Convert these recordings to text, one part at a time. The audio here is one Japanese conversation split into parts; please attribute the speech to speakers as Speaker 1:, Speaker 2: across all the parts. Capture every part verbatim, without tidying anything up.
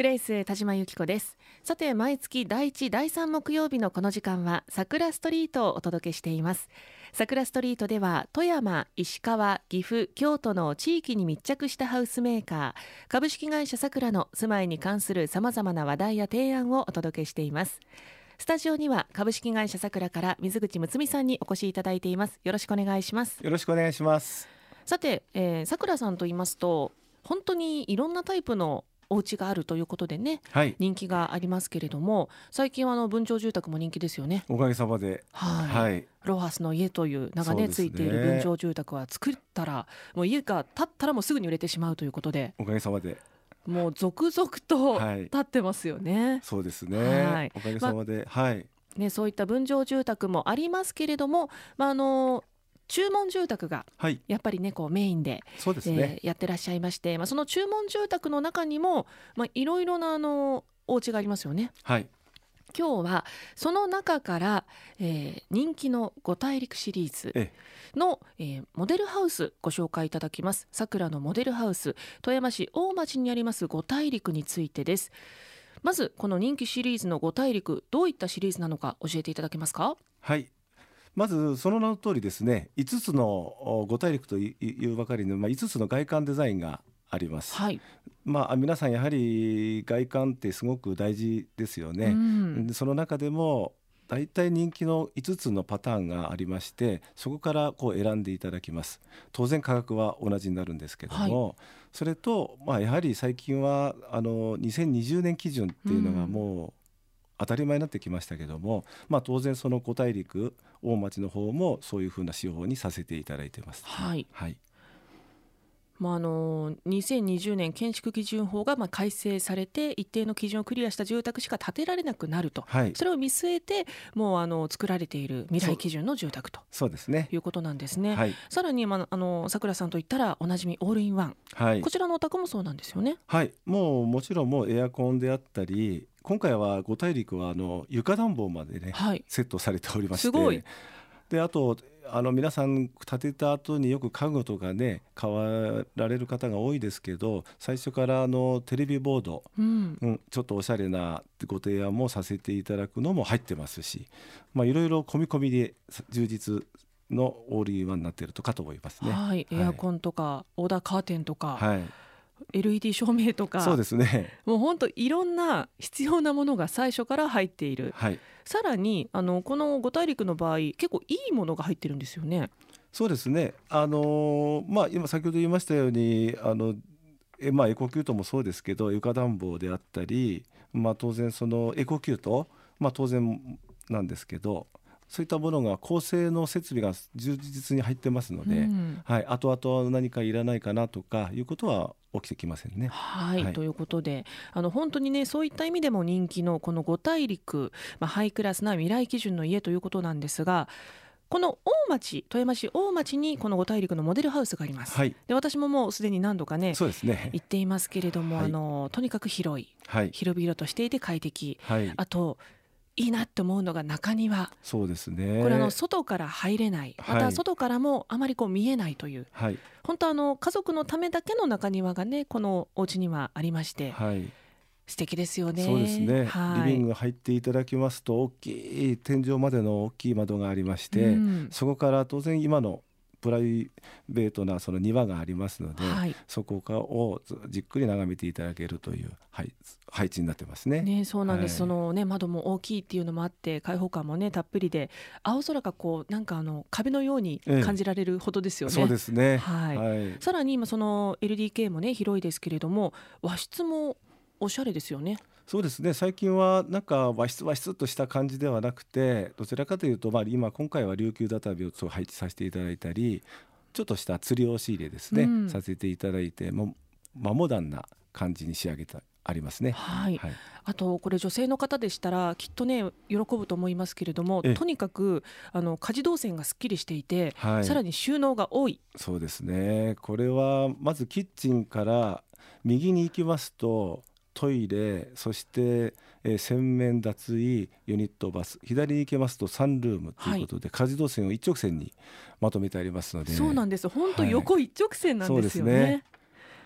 Speaker 1: グレイス田島由紀子です。さて、毎月だいいちだいさん木曜日のこの時間は桜ストリートをお届けしています。桜ストリートでは富山、石川、岐阜、京都の地域に密着したハウスメーカー株式会社さくらの住まいに関するさまざまな話題や提案をお届けしています。スタジオには株式会社さくらから水口睦美さんにお越しいただいています。よろしくお願いします。
Speaker 2: よろしくお願いします。
Speaker 1: さて、えー、さくらさんと言いますと本当にいろんなタイプのお家があるということでね、はい、人気がありますけれども、最近はあの分譲住宅も人気ですよね。
Speaker 2: おかげさまで、
Speaker 1: はい、はい、ロハスの家という名がねついている分譲住宅は作ったらもう家が建ったらもうすぐに売れてしまうということで、
Speaker 2: おかげさまで
Speaker 1: もう続々と建ってますよね、はい、
Speaker 2: そうですね、はい、おかげさまで、まはい
Speaker 1: ね、そういった分譲住宅もありますけれども、まあ、あの注文住宅がやっぱりねこうメインで、
Speaker 2: そうですね、
Speaker 1: えー、やってらっしゃいまして、まあ、その注文住宅の中にもいろいろなあのお家がありますよね。
Speaker 2: はい、
Speaker 1: 今日はその中から、えー、人気の五大陸シリーズの、えー、モデルハウスご紹介いただきます。さくらのモデルハウス、富山市大町にあります五大陸についてです。まずこの人気シリーズの五大陸、どういったシリーズなのか教えていただけますか。
Speaker 2: はい、まずその名の通りですね、いつつの五大陸というばかりの、まあ、いつつの外観デザインがあります、はい、まあ、皆さんやはり外観ってすごく大事ですよね、うん、その中でもだいたい人気のいつつのパターンがありまして、そこからこう選んでいただきます。当然価格は同じになるんですけども、はい、それと、まあ、やはり最近はあのにせんにじゅうねん基準っていうのがもう当たり前になってきましたけども、まあ、当然その五大陸大町の方もそういうふうな手法にさせていただいています。
Speaker 1: はい、
Speaker 2: はい、
Speaker 1: まあ、あのにせんにじゅうねん建築基準法がまあ改正されて、一定の基準をクリアした住宅しか建てられなくなると、はい、それを見据えてもうあの作られている未来基準の住宅と
Speaker 2: そうですね、
Speaker 1: いうことなんですね。
Speaker 2: はい、
Speaker 1: さらに、まあ、あのさくらさんといったらおなじみオールインワン、はい、こちらのお宅もそうなんですよね。
Speaker 2: はい、もうもちろんもうエアコンであったり、今回は五大陸はあの床暖房までね、はい、セットされておりまして、すごい。であとあの皆さん建てた後によく家具とかね買われる方が多いですけど、最初からあのテレビボード、うんうん、ちょっとおしゃれなご提案もさせていただくのも入ってますし、まあ、いろいろ込み込みで充実のオールインワンになっているとかと思いますね。
Speaker 1: はい、エアコンとか、はい、オーダーカーテンとか、
Speaker 2: はい、
Speaker 1: エルイーディー 照明とか、
Speaker 2: そうですね、
Speaker 1: もう本当いろんな必要なものが最初から入っている、はい、さらにあのこの五大陸の場合結構いいものが入ってるんですよね。
Speaker 2: そうですね、あのーまあ、今先ほど言いましたようにあのえ、まあ、エコキュートもそうですけど床暖房であったり、まあ、当然そのエコキュート、まあ、当然なんですけど、そういったものが高性能設備が充実に入ってますので、うん、はい、後々何かいらないかなとかいうことは起きてきませんね。
Speaker 1: はい、はい、ということであの本当にねそういった意味でも人気のこの五大陸、まあ、ハイクラスな未来基準の家ということなんですが、この大町、富山市大町にこの五大陸のモデルハウスがあります、はい、で私ももうすでに何度かね、そうですね、行っていますけれども、はい、あのとにかく広い、はい、広々としていて快適、はい、あといいなって思うのが中庭。
Speaker 2: そうですね、
Speaker 1: これあの外から入れない、また外からもあまりこう見えないという、はい、本当あの家族のためだけの中庭がねこのお家にはありまして、はい、素敵ですよね。
Speaker 2: そうですね、はい、リビング入っていただきますと大きい天井までの大きい窓がありまして、うん、そこから当然今のプライベートなその庭がありますので、はい、そこをじっくり眺めていただけるという、はい、配置になってます ね,
Speaker 1: ねそうなんです、はい、そのね、窓も大きいっていうのもあって開放感もねたっぷりで、青空がこうなんかあの壁のように感じられるほどですよね、
Speaker 2: ええ、そうですね、
Speaker 1: はいはい、さらに今その エルディーケー もね広いですけれども、和室もおしゃれですよね。
Speaker 2: そうですね、最近はなんか和室和室とした感じではなくて、どちらかというと、まあ、今今回は琉球畳を配置させていただいたり、ちょっとした吊り押し入れですね、うん、させていただいて、もまあ、モダンな感じに仕上げてありますね、
Speaker 1: はいはい、あとこれ女性の方でしたらきっとね喜ぶと思いますけれども、とにかくあの家事動線がすっきりしていて、はい、さらに収納が多い。
Speaker 2: そうですね、これはまずキッチンから右に行きますとトイレ、そして、えー、洗面脱衣ユニットバス、左に行けますとサンルームということで、はい、家事動線を一直線にまとめてありますので。
Speaker 1: そうなんです、本当横一直線なんですよね、はい、そうですね。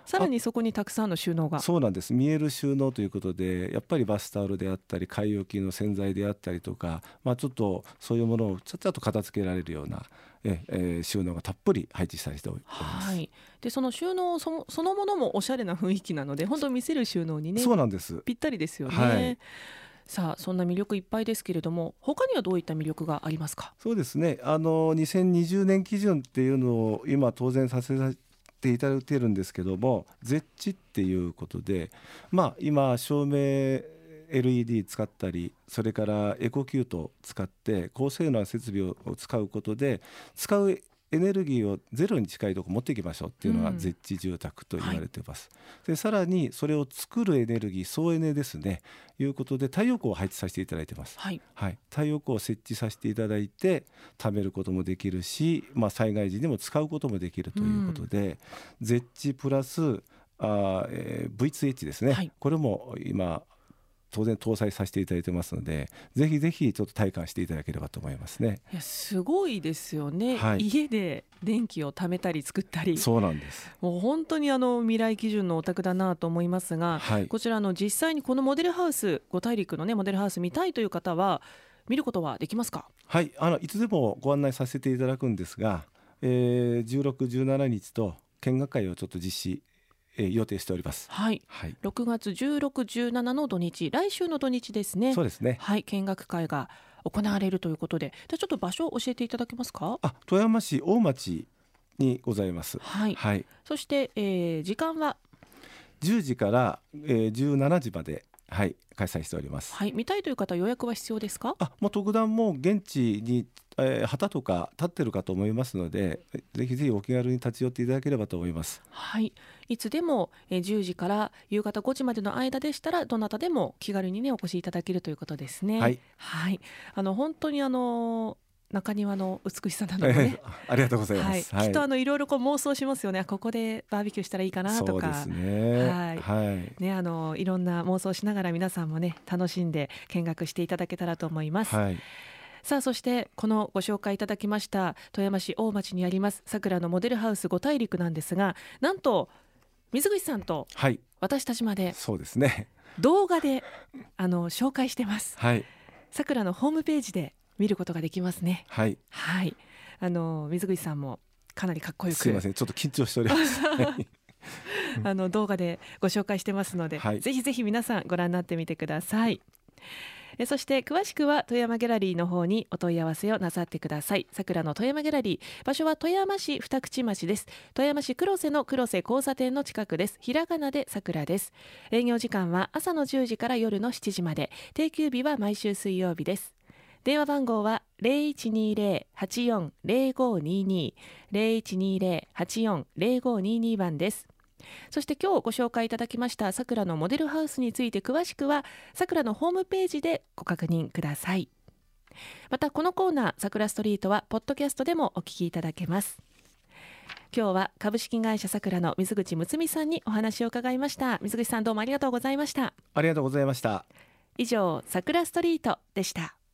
Speaker 1: さらにそこにたくさんの収納が。
Speaker 2: そうなんです。見える収納ということで、やっぱりバスタオルであったり買い置きの洗剤であったりとか、まあ、ちょっとそういうものをちゃっちゃと片付けられるようなえ、えー、収納がたっぷり配置されております。
Speaker 1: はい、でその収納 そ, そのものもおしゃれな雰囲気なので、本当見せる収納にね、
Speaker 2: そうなんです。
Speaker 1: ぴったりですよね。
Speaker 2: はい、
Speaker 1: さあそんな魅力いっぱいですけれども、他にはどういった魅力がありますか？
Speaker 2: そうですね、あのにせんにじゅうねん基準っていうのを今当然させていただいているんですけども、ゼッチっていうことで、まあ、今照明 エルイーディー 使ったり、それからエコキュートを使って高性能な設備を使うことで、使うエネルギーをゼロに近いところ持っていきましょうっていうのがゼッチ住宅と言われています、うん、はい、でさらにそれを作るエネルギー、総エネですね、いうことで太陽光を配置させていただいています、はいはい、太陽光を設置させていただいて貯めることもできるし、まあ、災害時にも使うこともできるということで、うん、ゼッチプラスあ、えー、ブイツーエイチ ですね、はい、これも今当然搭載させていただいてますので、ぜひぜひちょっと体感していただければと思いますね。
Speaker 1: いやすごいですよね、はい、家で電気を貯めたり作ったり、
Speaker 2: そうなんです。
Speaker 1: もう本当にあの未来基準のお宅だなと思いますが、はい、こちらの実際にこのモデルハウス、五大陸のねモデルハウス見たいという方は見ることはできますか？
Speaker 2: はい、あのいつでもご案内させていただくんですが、えー、じゅうろく、じゅうしちにちと見学会をちょっと実施えー、予定しております、
Speaker 1: はいはい、ろくがつじゅうろく、じゅうしちの土日、来週の土日ですね。
Speaker 2: そうですね、
Speaker 1: はい、見学会が行われるということで、じゃあちょっと場所を教えていただけますか？
Speaker 2: あ、富山市大町にございます、
Speaker 1: はいはい、そして、えー、時間は
Speaker 2: じゅうじから、えー、じゅうしちじまで、はい、開催しております、
Speaker 1: はい、見たいという方は予約は必要ですか？
Speaker 2: あ、もう特段もう現地にえー、旗とか立ってるかと思いますので、ぜひぜひお気軽に立ち寄っていただければと思います。
Speaker 1: はい、いつでも、えー、じゅうじから夕方ごじまでの間でしたら、どなたでも気軽にねお越しいただけるということですね。はい、はい、あの本当にあの中庭の美しさなどもね、
Speaker 2: えー、ありがとうございます、
Speaker 1: はい、きっとあのいろいろこう妄想しますよね。ここでバーベキューしたらいいかなとか、
Speaker 2: そうですね、
Speaker 1: はいはいね、あのいろんな妄想しながら皆さんもね楽しんで見学していただけたらと思います。はい、さあそしてこのご紹介いただきました富山市大町にあります桜のモデルハウス五大陸なんですが、なんと水口さんと私たちまで
Speaker 2: そうですね
Speaker 1: 動画であの紹介してます、
Speaker 2: はい、
Speaker 1: 桜のホームページで見ることができますね。はい、はい、あの水口さんもかなりかっこよく、
Speaker 2: すいませんちょっと緊張しております
Speaker 1: あの動画でご紹介してますので、はい、ぜひぜひ皆さんご覧になってみてください。えそして詳しくは富山ギャラリーの方にお問い合わせをなさってください。桜の富山ギャラリー、場所は富山市二口町です。富山市黒瀬の黒瀬交差点の近くです。ひらがなで桜です。営業時間は朝のじゅうじから夜のしちじまで、定休日は毎週水曜日です。電話番号は ゼロいちにゼロ はちよん ゼロごにに ゼロいちにゼロ はちよん ゼロごにに 番です。そして今日ご紹介いただきました桜のモデルハウスについて詳しくは桜のホームページでご確認ください。またこのコーナー桜ストリートはポッドキャストでもお聞きいただけます。今日は株式会社桜の水口睦美さんにお話を伺いました。水口さんどうもありがとうございました。
Speaker 2: ありがとうございました。
Speaker 1: 以上桜ストリートでした。